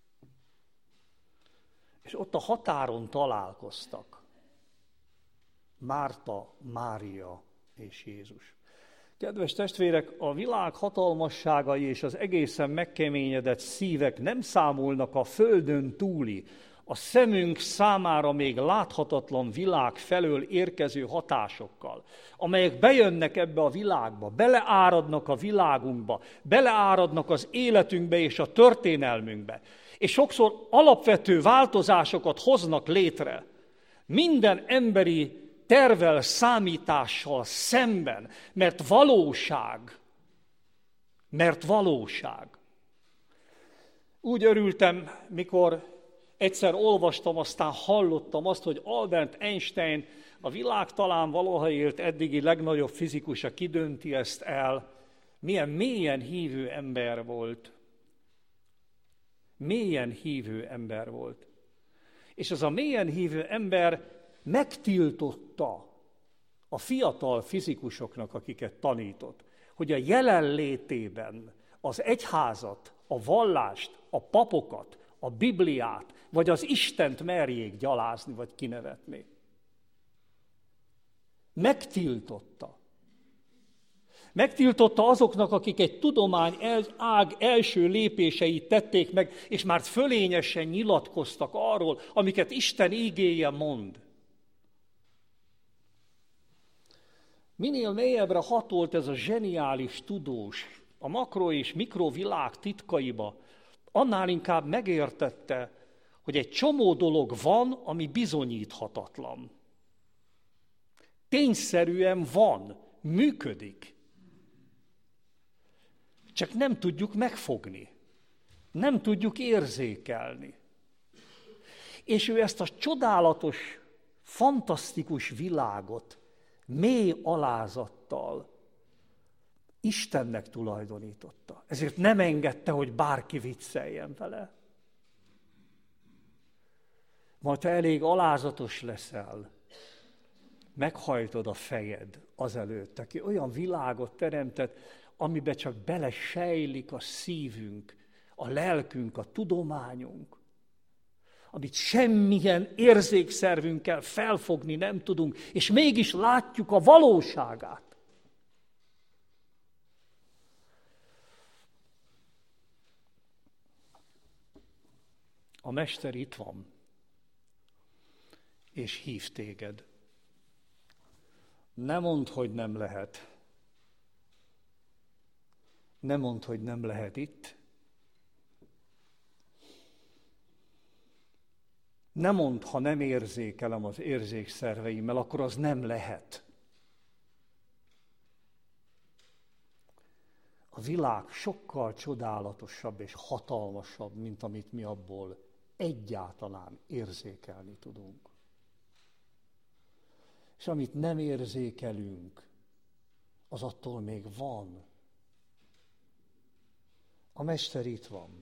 És ott a határon találkoztak. Márta, Mária és Jézus. Kedves testvérek, a világ hatalmasságai és az egészen megkeményedett szívek nem számolnak a földön túli, a szemünk számára még láthatatlan világ felől érkező hatásokkal, amelyek bejönnek ebbe a világba, beleáradnak a világunkba, beleáradnak az életünkbe és a történelmünkbe, és sokszor alapvető változásokat hoznak létre. Minden emberi tervel, számítással szemben, mert valóság, mert valóság. Úgy örültem, mikor egyszer olvastam, aztán hallottam azt, hogy Albert Einstein, a világ talán valaha élt eddigi legnagyobb fizikusa, kidönti ezt el, milyen mélyen hívő ember volt. Mélyen hívő ember volt. És az a mélyen hívő ember megtiltotta a fiatal fizikusoknak, akiket tanított, hogy a jelenlétében az egyházat, a vallást, a papokat, a Bibliát, vagy az Istent merjék gyalázni, vagy kinevetni. Megtiltotta. Megtiltotta azoknak, akik egy tudomány el, ág első lépéseit tették meg, és már fölényesen nyilatkoztak arról, amiket Isten ígéje mond. Minél mélyebbre hatolt ez a zseniális tudós a makro- és mikrovilág titkaiba, annál inkább megértette, hogy egy csomó dolog van, ami bizonyíthatatlan. Tényszerűen van, működik. Csak nem tudjuk megfogni, nem tudjuk érzékelni. És ő ezt a csodálatos, fantasztikus világot mély alázattal Istennek tulajdonította. Ezért nem engedte, hogy bárki vicceljen vele. Majd te elég alázatos leszel, meghajtod a fejed azelőtt, aki olyan világot teremtett, amiben csak belesejlik a szívünk, a lelkünk, a tudományunk, amit semmilyen érzékszervünkkel felfogni nem tudunk, és mégis látjuk a valóságát. A Mester itt van, és hív téged. Ne mondd, hogy nem lehet. Ne mondd, hogy nem lehet itt. Ne mondd, ha nem érzékelem az érzékszerveimmel, akkor az nem lehet. A világ sokkal csodálatosabb és hatalmasabb, mint amit mi abból egyáltalán érzékelni tudunk. És amit nem érzékelünk, az attól még van. A Mester itt van.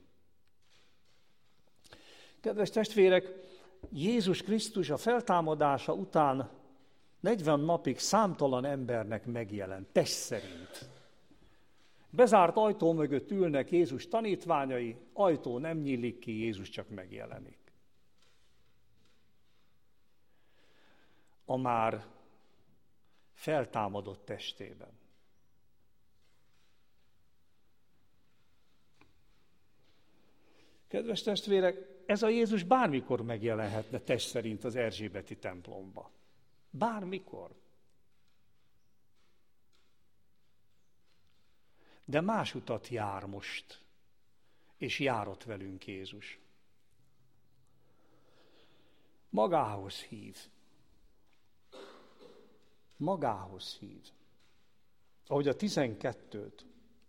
Kedves testvérek, Jézus Krisztus a feltámadása után negyven napig számtalan embernek megjelent, test szerint. Bezárt ajtó mögött ülnek Jézus tanítványai, ajtó nem nyílik ki, Jézus csak megjelenik. A már feltámadott testében. Kedves testvérek, ez a Jézus bármikor megjelenhetne test szerint az erzsébeti templomba. Bármikor. De más utat jár most, és járott velünk Jézus. Magához hív. Magához hív. Ahogy a tizenkettőt.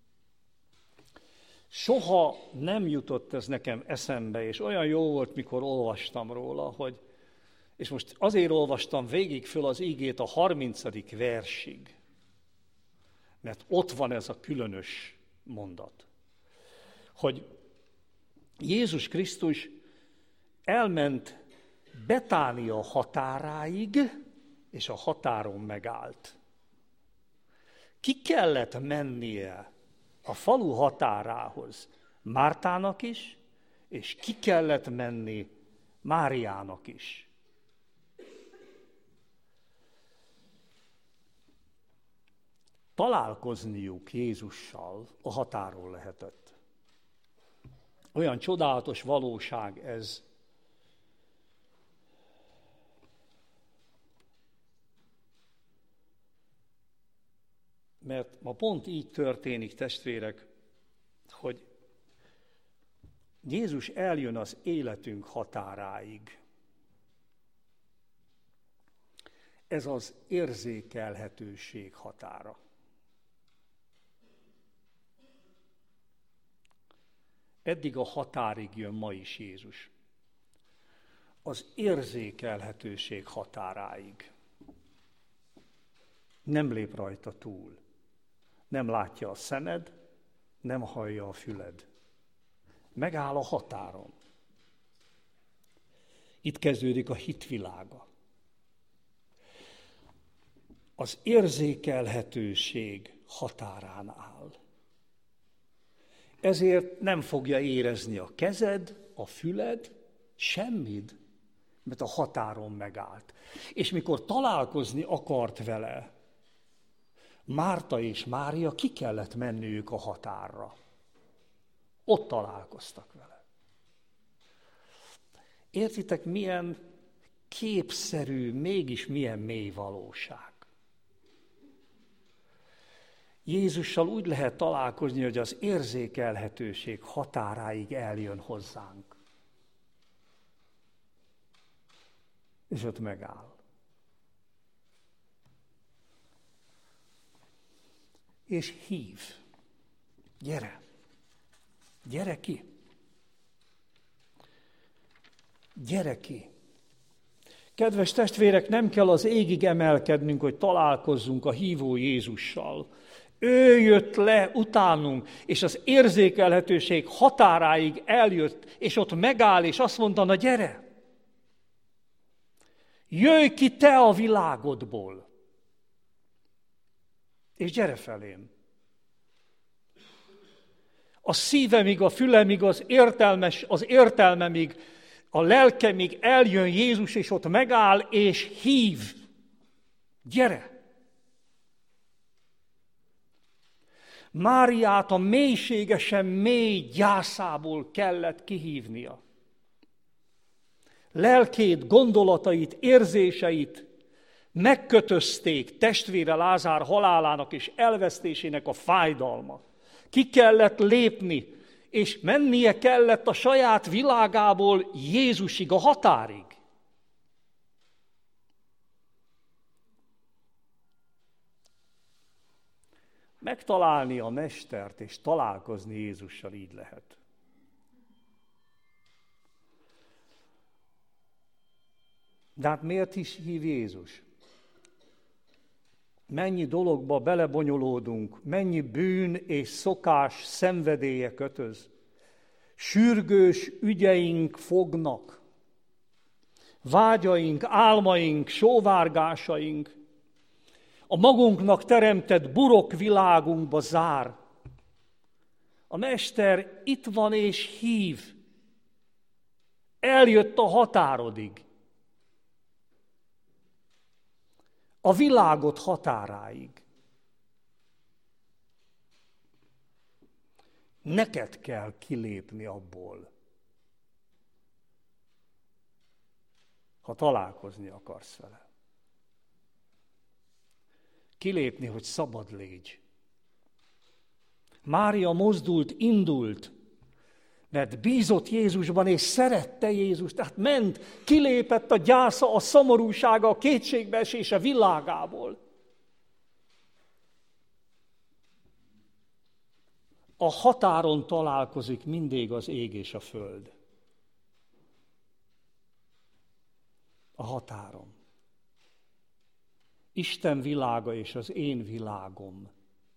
Soha nem jutott ez nekem eszembe, és olyan jó volt, mikor olvastam róla, hogy, és most azért olvastam végig föl az ígét a harmincadik versig, mert ott van ez a különös mondat, hogy Jézus Krisztus elment Betánia határáig, és a határon megállt. Ki kellett mennie a falu határához? Mártának is, és ki kellett menni Máriának is. találkozniuk Jézussal a határon lehetett. Olyan csodálatos valóság ez, mert ma pont így történik, testvérek, hogy Jézus eljön az életünk határáig. Ez az érzékelhetőség határa. Eddig a határig jön ma is Jézus. Az érzékelhetőség határáig. Nem lép rajta túl. Nem látja a szemed, nem hallja a füled. Megáll a határon. Itt kezdődik a hitvilága. Az érzékelhetőség határán áll. Ezért nem fogja érezni a kezed, a füled, semmit, mert a határon megállt. És mikor találkozni akart vele, Márta és Mária ki kellett menniük a határra. Ott találkoztak vele. Értitek, milyen képszerű, mégis milyen mély valóság. Jézussal úgy lehet találkozni, hogy az érzékelhetőség határáig eljön hozzánk. És ott megáll. És hív. Gyere! Gyere ki! Gyere ki! Kedves testvérek, nem kell az égig emelkednünk, hogy találkozzunk a hívó Jézussal. Ő jött le utánunk, és az érzékelhetőség határáig eljött, és ott megáll, és azt mondta, na gyere! Jöjj ki te a világodból, és gyere felém! A szívemig, a fülemig, az, értelmes, az értelmemig, a lelkemig eljön Jézus, és ott megáll, és hív. Gyere! Máriát a mélységesen mély gyászából kellett kihívnia. Lelkét, gondolatait, érzéseit megkötözték testvére Lázár halálának és elvesztésének a fájdalma. Ki kellett lépni, és mennie kellett a saját világából Jézusig, a határig. Megtalálni a Mestert és találkozni Jézussal így lehet. De hát miért is hív Jézus? Mennyi dologba belebonyolódunk, mennyi bűn és szokás szenvedélye kötöz. Sürgős ügyeink fognak, vágyaink, álmaink, sóvárgásaink, a magunknak teremtett burok világunkba zár. A Mester itt van és hív. Eljött a határodig. A világot határáig. Neked kell kilépni abból, ha találkozni akarsz vele. Kilépni, hogy szabad légy. Mária mozdult, indult, mert bízott Jézusban, és szerette Jézust, tehát ment, kilépett a gyásza, a szomorúsága, a kétségbeesése világából. A határon találkozik mindig az ég és a föld. A határon. Isten világa és az én világom.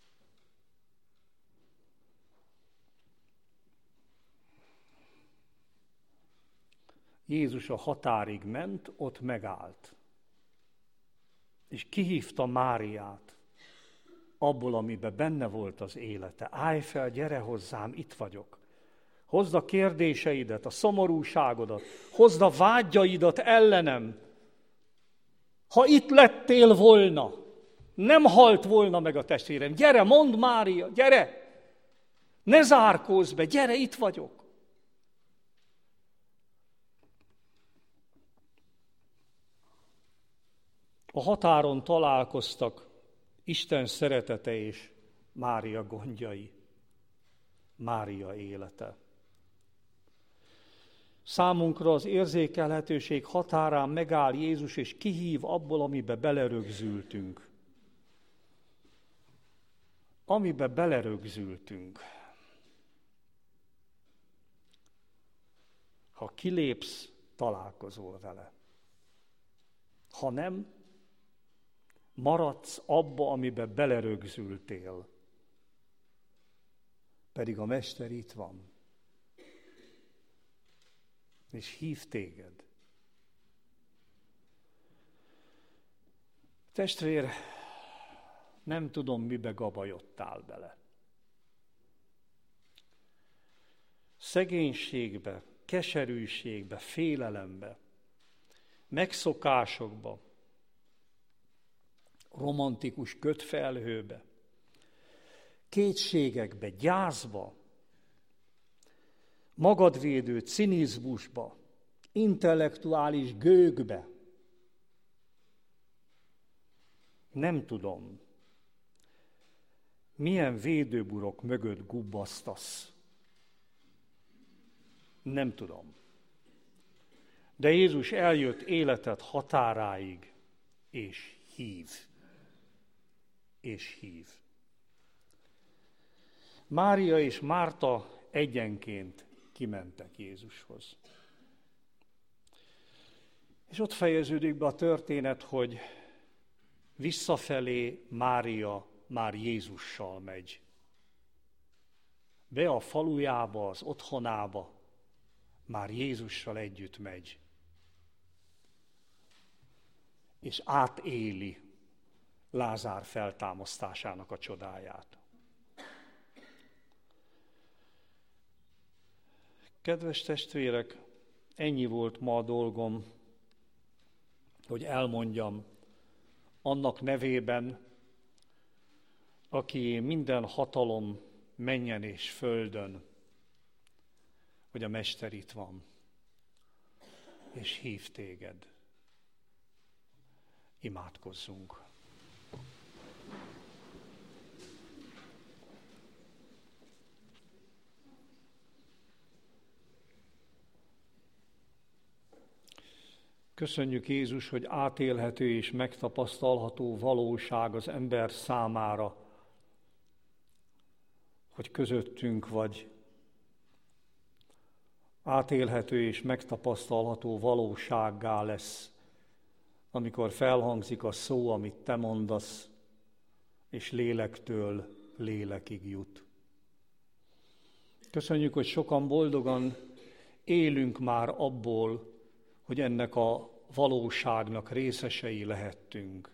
Jézus a határig ment, ott megállt. És kihívta Máriát abból, amiben benne volt az élete. Állj fel, gyere hozzám, itt vagyok. Hozd a kérdéseidet, a szomorúságodat, hozd a vágyaidat ellenem. Ha itt lettél volna, Nem halt volna meg a testvérem. Gyere, mondd Mária, gyere! Ne zárkózz be, gyere, itt vagyok. A határon találkoztak Isten szeretete és Mária gondjai, Mária élete. Számunkra az érzékelhetőség határán megáll Jézus, és kihív abból, amibe belerögzültünk. Amibe belerögzültünk. Ha kilépsz, találkozol vele. Ha nem, maradsz abba, amibe belerögzültél. Pedig a Mester itt van. És hív téged. Testvér, nem tudom, mibe gabajodtál bele. Szegénységbe, keserűségbe, félelembe, megszokásokba, romantikus kötfelhőbe, kétségekbe, gyászba, magadvédő cinizmusba, intellektuális gőgbe. Nem tudom, milyen védőburok mögött gubbasztasz. Nem tudom. De Jézus eljött életed határáig, és hív. És hív. Mária és Márta egyenként kimentek Jézushoz. És ott fejeződik be a történet, hogy visszafelé Mária már Jézussal megy. Be a falujába, az otthonába, már Jézussal együtt megy. És átéli Lázár feltámasztásának a csodáját. Kedves testvérek, ennyi volt ma a dolgom, hogy elmondjam annak nevében, aki minden hatalom mennyen és földön, hogy a Mester itt van, és hív téged. Imádkozzunk. Köszönjük, Jézus, hogy átélhető és megtapasztalható valóság az ember számára, hogy közöttünk vagy. Átélhető és megtapasztalható valósággá lesz, amikor felhangzik a szó, amit te mondasz, és lélektől lélekig jut. Köszönjük, hogy sokan boldogan élünk már abból, hogy ennek a valóságnak részesei lehettünk.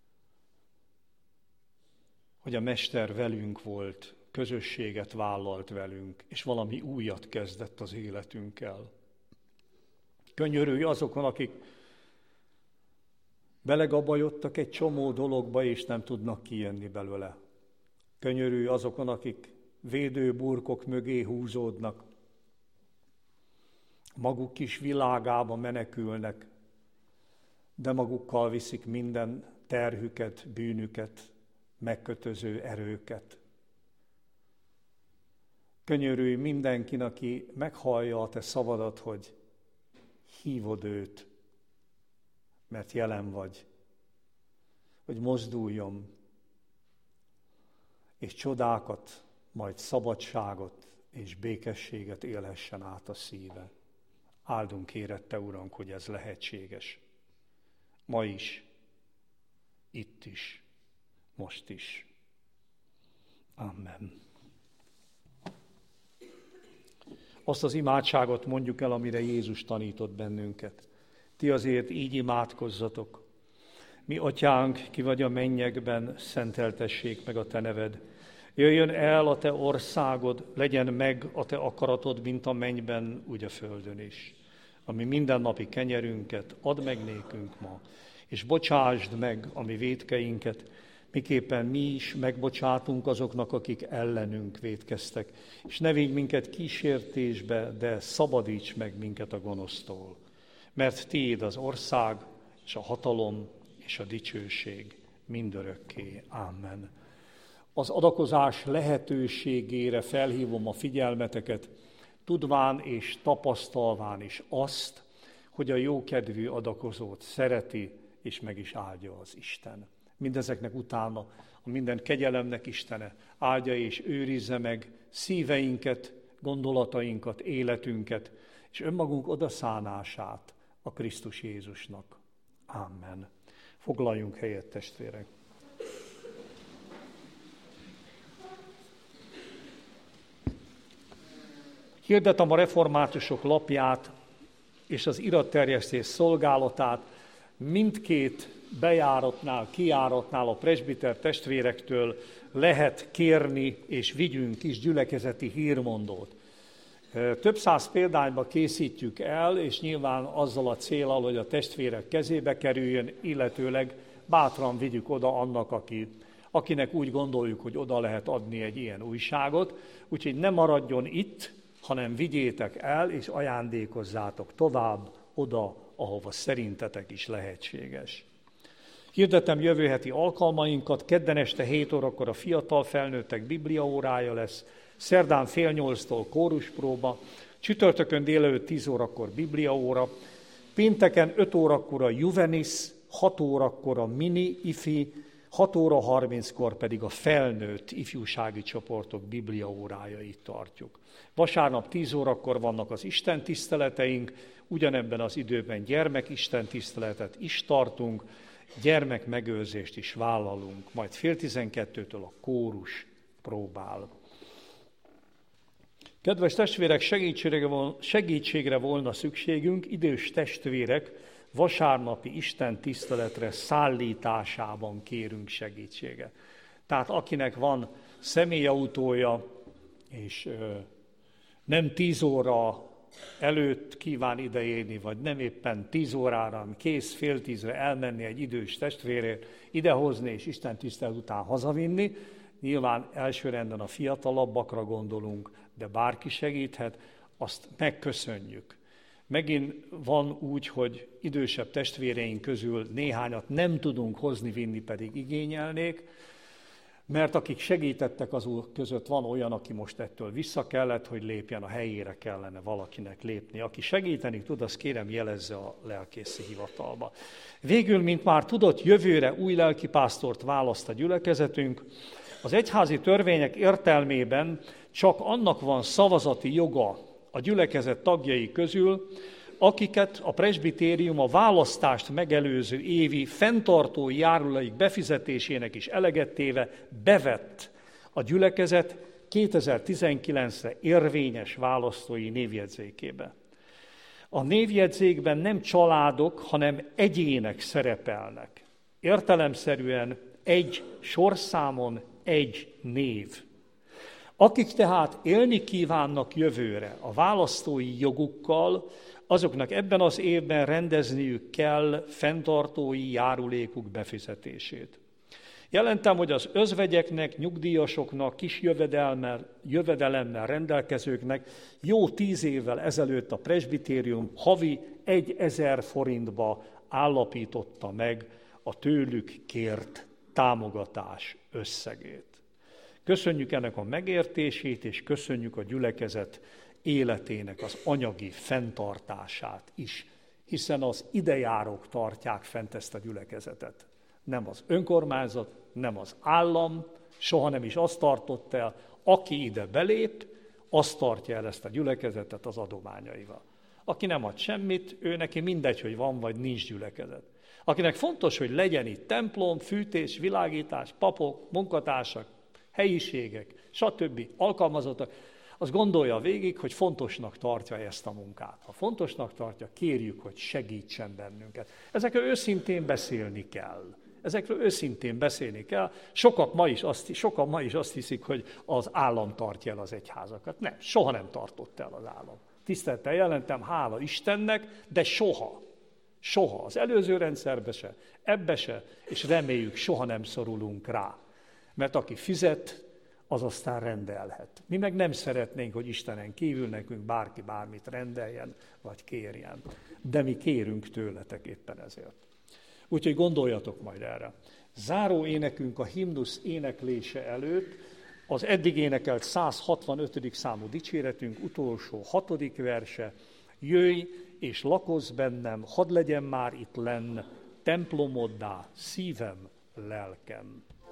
Hogy a Mester velünk volt, közösséget vállalt velünk, és valami újat kezdett az életünkkel. Könyörülj azokon, akik belegabajodtak egy csomó dologba, és nem tudnak kijönni belőle. Könyörülj azokon, akik védőburkok mögé húzódnak, maguk kis világába menekülnek, de magukkal viszik minden terhüket, bűnüket, megkötöző erőket. Könyörülj mindenkin, aki meghallja a te szavadat, hogy hívod őt, mert jelen vagy, hogy mozduljon, és csodákat, majd szabadságot és békességet élhessen át a szíve. Áldunk érette, Urunk, hogy ez lehetséges. Ma is, itt is, most is. Amen. Azt az imádságot mondjuk el, amire Jézus tanított bennünket. Ti azért így imádkozzatok. Mi, Atyánk, ki vagy a mennyekben, szenteltessék meg a te neved. Jöjjön el a te országod, legyen meg a te akaratod, mint a mennyben, úgy a földön is. Ami mindennapi kenyerünket add meg nékünk ma, és bocsásd meg a mi vétkeinket, miképpen mi is megbocsátunk azoknak, akik ellenünk vétkeztek. És ne vigy minket kísértésbe, de szabadíts meg minket a gonosztól. Mert tiéd az ország, és a hatalom, és a dicsőség mindörökké. Amen. Az adakozás lehetőségére felhívom a figyelmeteket, tudván és tapasztalván is azt, hogy a jókedvű adakozót szereti, és meg is áldja az Isten. Mindezeknek utána a minden kegyelemnek Istene áldja és őrizze meg szíveinket, gondolatainkat, életünket, és önmagunk odaszánását a Krisztus Jézusnak. Amen. Foglaljunk helyet, testvérek! Hirdetem a reformátusok lapját és az iratterjesztés szolgálatát. Mindkét bejáratnál, kijáratnál a presbiter testvérektől lehet kérni, és vigyünk kis gyülekezeti hírmondót. Több száz példányba készítjük el, és nyilván azzal a céllal, hogy a testvérek kezébe kerüljön, illetőleg bátran vigyük oda annak, aki, akinek úgy gondoljuk, hogy oda lehet adni egy ilyen újságot. Úgyhogy ne maradjon itt, hanem vigyétek el, és ajándékozzátok tovább oda, ahova szerintetek is lehetséges. Hirdetem jövő heti alkalmainkat, kedden este hét órakor a fiatal felnőttek bibliaórája lesz, szerdán fél nyolctól kóruspróba, csütörtökön délelőtt tíz órakor bibliaóra, pénteken öt órakor a Juvenis, hat órakor a mini ifi, hat óra harminckor pedig a felnőtt ifjúsági csoportok bibliaórájait tartjuk. Vasárnap tíz órakor vannak az Isten tiszteleteink, ugyanebben az időben gyermekisten tiszteletet is tartunk, gyermekmegőrzést is vállalunk, majd fél tizenkettőtől a kórus próbál. Kedves testvérek, segítségre, vol- segítségre volna szükségünk, idős testvérek vasárnapi Isten tiszteletre szállításában kérünk segítséget. Tehát akinek van személyautója, és ö, nem tíz óra előtt kíván ideérni, vagy nem éppen tíz órára, hanem kész fél tízre elmenni egy idős testvérért, idehozni és Isten tisztelet után hazavinni. Nyilván elsőrendben a fiatalabbakra gondolunk, de bárki segíthet, azt megköszönjük. Megint van úgy, hogy idősebb testvéreink közül néhányat nem tudunk hozni-vinni, pedig igényelnék, mert akik segítettek azok között van olyan, aki most ettől vissza kellett, hogy lépjen, a helyére kellene valakinek lépni. Aki segíteni tud, azt kérem jelezze a lelkészi hivatalba. Végül, mint már tudott, jövőre új lelkipásztort választ a gyülekezetünk. Az egyházi törvények értelmében csak annak van szavazati joga a gyülekezet tagjai közül, akiket a presbitérium a választást megelőző évi fenntartói járulék befizetésének is eleget téve bevett a gyülekezet kétezer-tizenkilencre érvényes választói névjegyzékébe. A névjegyzékben nem családok, hanem egyének szerepelnek. Értelemszerűen egy sorszámon egy név. Akik tehát élni kívánnak jövőre a választói jogukkal, azoknak ebben az évben rendezniük kell fenntartói járulékuk befizetését. Jelentem, hogy az özvegyeknek, nyugdíjasoknak, kis jövedelemmel, jövedelemmel rendelkezőknek jó tíz évvel ezelőtt a presbitérium havi egyezer forintba állapította meg a tőlük kért támogatás összegét. Köszönjük ennek a megértését, és köszönjük a gyülekezet életének az anyagi fenntartását is, hiszen az idejárók tartják fent ezt a gyülekezetet. Nem az önkormányzat, nem az állam, soha nem is azt tartott el, aki ide belép, azt tartja el ezt a gyülekezetet az adományaival. Aki nem ad semmit, ő neki mindegy, hogy van vagy nincs gyülekezet. Akinek fontos, hogy legyen itt templom, fűtés, világítás, papok, munkatársak, helyiségek, stb. Alkalmazottak, az gondolja végig, hogy fontosnak tartja ezt a munkát. Ha fontosnak tartja, kérjük, hogy segítsen bennünket. Ezekről őszintén beszélni kell. Ezekről őszintén beszélni kell. Sokak ma is azt, sokan ma is azt hiszik, hogy az állam tartja el az egyházakat. Nem, soha nem tartott el az állam. Tisztelettel jelentem, hála Istennek, de soha. Soha. Az előző rendszerbe se, ebbe se, és reméljük, soha nem szorulunk rá. Mert aki fizet, az aztán rendelhet. Mi meg nem szeretnénk, hogy Istenen kívül nekünk bárki bármit rendeljen, vagy kérjen. De mi kérünk tőletek éppen ezért. Úgyhogy gondoljatok majd erre. Záró énekünk a himnusz éneklése előtt az eddig énekelt száz hatvanötödik számú dicséretünk utolsó hatodik verse. Jöjj és lakozz bennem, hadd legyen már itt lenn, templomoddá szívem, lelkem.